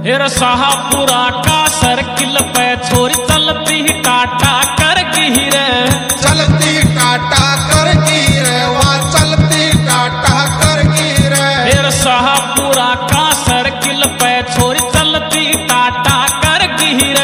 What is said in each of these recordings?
हेर शाहपुरा का सर्किल पे छोरी चलती टाटा कर गिर, चलती टाटा कर गिर, वहाँ चलती टाटा कर गिर। हेर शाहपुरा का सर्किल पे छोरी चलती टाटा कर गिर,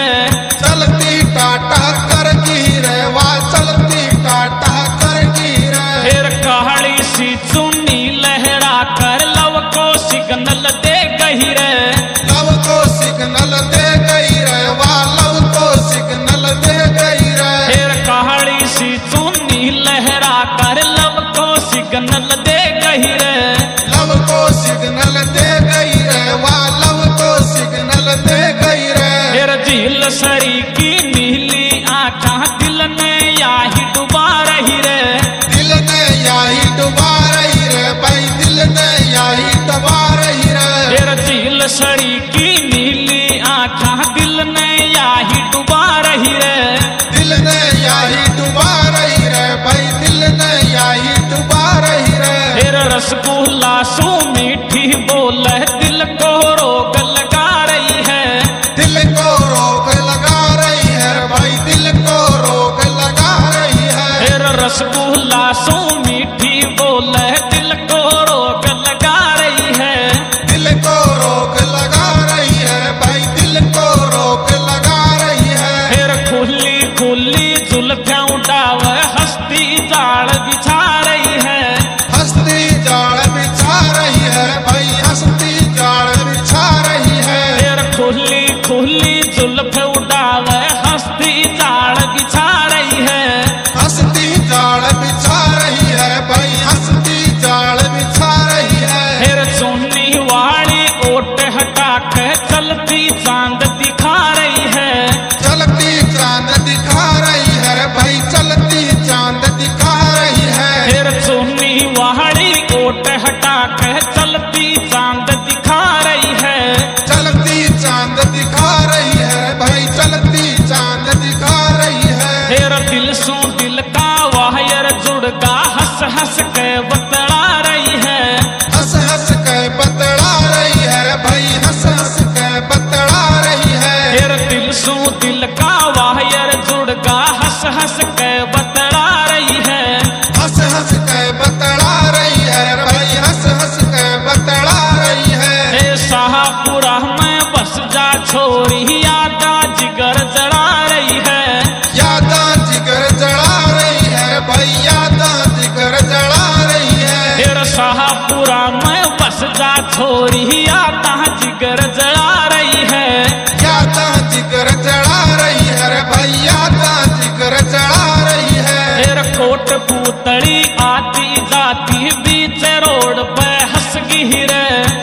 चलती टाटा कर गिर, वहाँ चलती टाटा कर गिर। हेर कहड़ी सी चुन्नी लहरा कर लव को सिग्नल दे गहिर, लव को सिग्नल दे गई रे, वहाँ लव को सिग्नल दे गई रे। हेर कहड़ी सी चुन्नी लहरा कर लव को सिग्नल दे गहिर, लव को सिग्नल दे गई रे, वहाँ लव को सिग्नल दे गई रे। हेर झील सरी की नीली आँखा दिल ने याही डुबा रही रे, दिल ने यही डुबा रही रे भाई, दिल ने यही डुबा रही रे। हेर झील सरी की नीली आँखा दिल ने याही डुबा रही रे, दिल ने यही डुबा रही रे भाई, दिल ने यही डुबा रही रे। हेर रसगुल्ला सो मीठी बोले दिल को रोग लगा रही है, दिल को रोक लगा रही है भाई, दिल को रोक लगा रही है। हेर रसगुल्ला सो मीठी बोले दिल को रोग लगा रही है, दिल को रोक लगा रही है भाई, दिल को रोक लगा रही है। हेर खुली खुली जुल्फियां उड़ावे हस्ती जाल बिछा रही है, हस्ती जाल बिछा रही है भाई, हस्ती जाल बिछा रही है। हेर खुली खुली जुल्फ उड़ावे हस्ती जाल बिछा रही है, हस्ती जाल बिछा रही है भाई, हस्ती जाल बिछा रही है। हेर चुन्नी वाली ओट हटा के चलती चांद दिखा रही है, चलती चांद दिखा रही है भाई, चलती चांद दिखा रही है। हेर चुन्नी वाली ओट हटा के चलती चांद दिखा रही है, चलती चांद दिखा रही है भाई, चलती चांद दिखा रही है। हेर दिल सो दिल का वायर जुड़गा हंस हंस के बतला रही है, हंस हंस के बतला रही है भाई, हंस हंस के बतला रही है। हेर दिल सो दिल का वायर जुड़गा हंस हंस के बतला रही है, हंस हंस के बतला रही है भाई, हंस हंस के बतला रही है। हे शाहपुरा में बस जा छोरी यादा जिगर जड़ा रही है, यादा जिगर जला रही है भाई, यादा जिगर जला रही है। हेर शाहपुरा में बस जा छोरी यादा जिगर जड़ा रही है, यादा जिगर जला रही है भाई, यादा जिगर जला रही है। हेर कोट पूतड़ी आती जाती बीच रोड पे हंस गिर,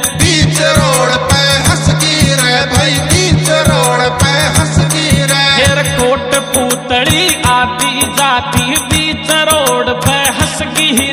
बीच रोड पे हंस गिर भाई, बीच रोड पे हंस गिर। हेर कोट पूतड़ी आती जाती बीच रोड पे हंस गिर,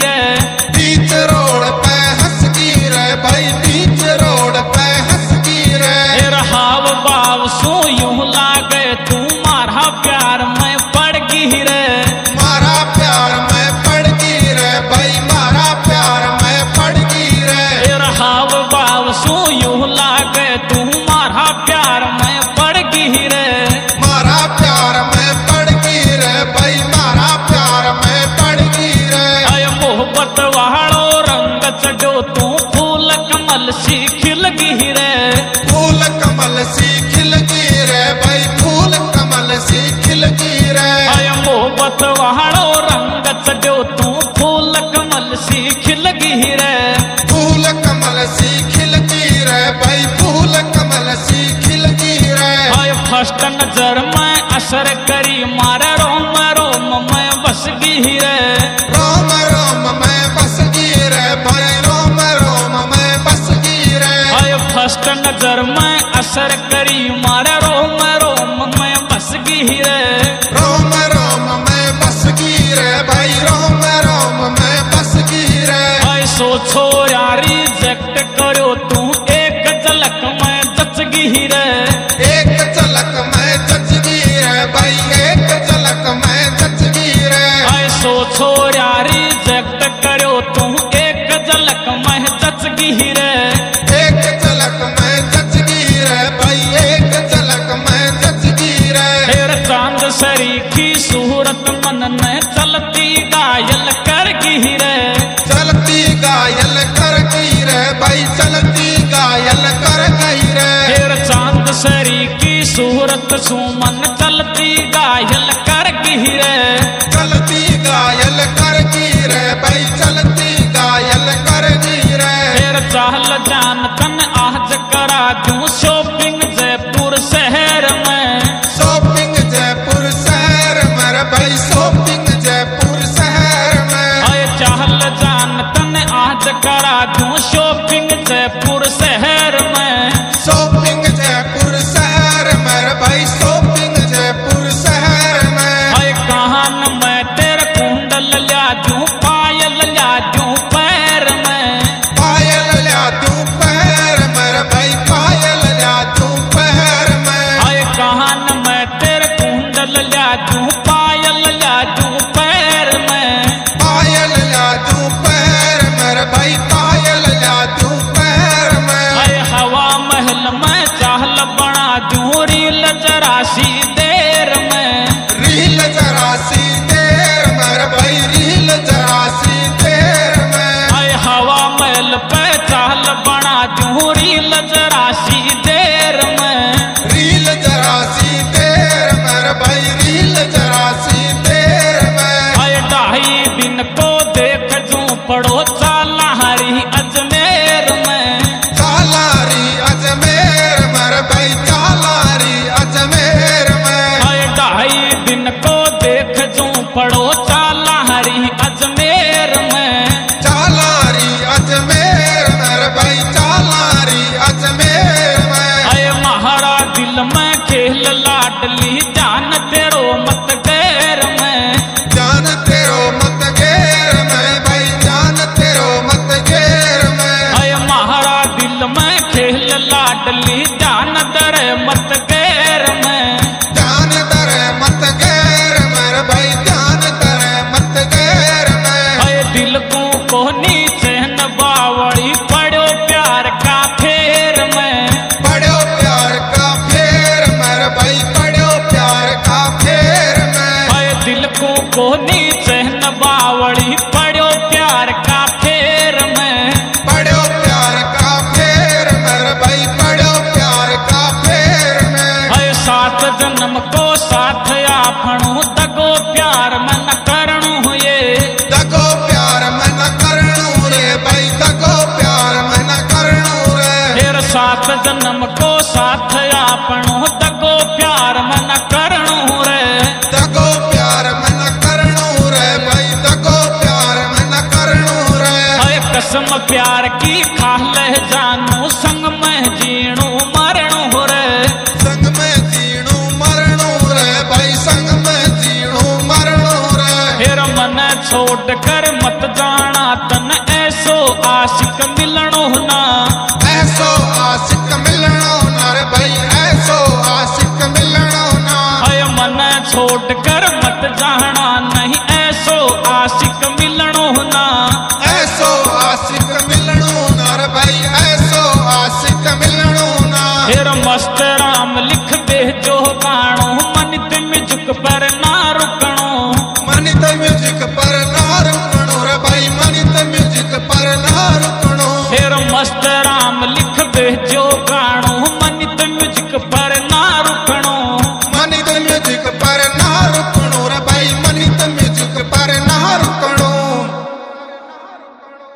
बीच रोड पे हंस गिर भाई, बीच रोड पे हंस गिर। हेर हाव बाव सो यूं लागे तू मारा प्यार में पड़ गिर, मारा प्यार में पड़ गिर भाई, मारा प्यार में पड़ गिर। हेर हाव बाव सो यूं लागे तू मारा प्यार में पड़ गिर, मारा प्यार में पड़ गिर भाई, मारा प्यार में पड़ गिर। अय मोहब्बत वालो रंग चढ़ो तू फूल कमल सी खिल गिर, फूल कमल सी खिल गिर भाई, फूल कमल सी खिल गिर। अय मोहब्बत वालो रंग चढ़ो तू फूल कमल सी खिल गिर, फूल कमल सी खिल गिर भाई, फूल कमल सी खिल गिर। अय फर्स्ट नजर में असर करी मारे रोम रोम में बस गिर, रोम रोम में बस गिर भाई, रोम रोम में बस गिर। अय फर्स्ट नजर में असर करी मारे रोम रोम में बस गिर, रोम रोम में बस गिर भाई, रोम रोम में बस गिर। अय सोचो यार रिजेक्ट करो तू एक झलक में जच गिर, एक झलक में जच गिर भाई, एक झलक में जच गिर। अय सोचो यार रिजेक्ट करो तू एक झलक में जच गिर, एक झलक में जच गिर भाई, सुमन चलती घायल कर गिरे, चलती घायल कर गिरे भाई चलती घायल कर गिरे। फिर चाल जान तन आज करा दूं शॉपिंग जयपुर शहर में, शॉपिंग जयपुर शहर में भाई शॉपिंग जयपुर शहर में। आए चाल जान तन आज करा दूं शॉपिंग जयपुर शहर में, शॉपिंग जयपुर शहर में भाई शॉपिंग जयपुर शहर में। आए कान में तेरे कुंडल ला दूं पायल ला दूं पैर में, पायल ला दूं पैर में भाई पायल ला दूं पैर में। आए कान में तेरे कुंडल ला दूं पायल ला दूं पैर में, पायल ला दूं पैर में भाई पायल ला दूं पैर में। आए हवा महल में चाहल बना दूं रील जरासी देर में, रील जरासी देर में भाई रील जरासी देर में। आए हवा महल पे चाहल बना दूं रील जरासी देर में, रील जरासी देर में भाई रील जरासी देर में। आए 2.5 दिन को देख दूं पड़ो चाला हरी अजमेर में, चालारी अजमेर में भाई चालारी अजमेर में। आए 2.5 दिन को देख दूं पड़ो चाला हरी अजमेर में, चालारी अजमेर में भाई चालारी अजमेर में। आए महारा दिल में खेल लाडली जान तेरो मत गैर में, जान तेरो मत गेर में भाई जान तेरो मत गेर में। आए महारा दिल में खेल लाडली जान दर मत गैर में, जान दर मत गेर में भाई जान दर मत गेर में। आए दिल को नीचे न बावड़ी पड़ो प्यार का फेर में, पड़ो प्यार का फेर में भाई पड़ो प्यार का फेर में। आए दिल को नीचे न बावड़ी पड़ो प्यार का फेर में, पड़ो प्यार का फेर में भाई पड़ो प्यार का फेर में। आए 7 जन्म को साथ आपणो दगो प्यार में न करणो ये, दगो प्यार में न करणू रे भाई दगो प्यार में न करणू रे। फिर 7 जन्म को साथ आपणो दगो प्यार में न करणो रे, दगो प्यार में न करणू रे भाई दगो प्यार में न करणू रे। आए कसम प्यार की खा ले जानू संग में जीणू मरणो रे, संग में जीणू मरणू रे भाई संग में जीणू मरणू रे। फिर मन छोड़ कर मत जाना तन ऐसो आशिक मिलणो ना, ऐसो आशिक मिलणो ना रे भाई ऐसो आशिक मिलणो ना। आए मन छोड़ कर मत जाना नहीं ऐसो आशिक मिलणो ना, ऐसो आशिक मिलणो ना रे भाई ऐसो आशिक मिलणो ना। फिर मस्त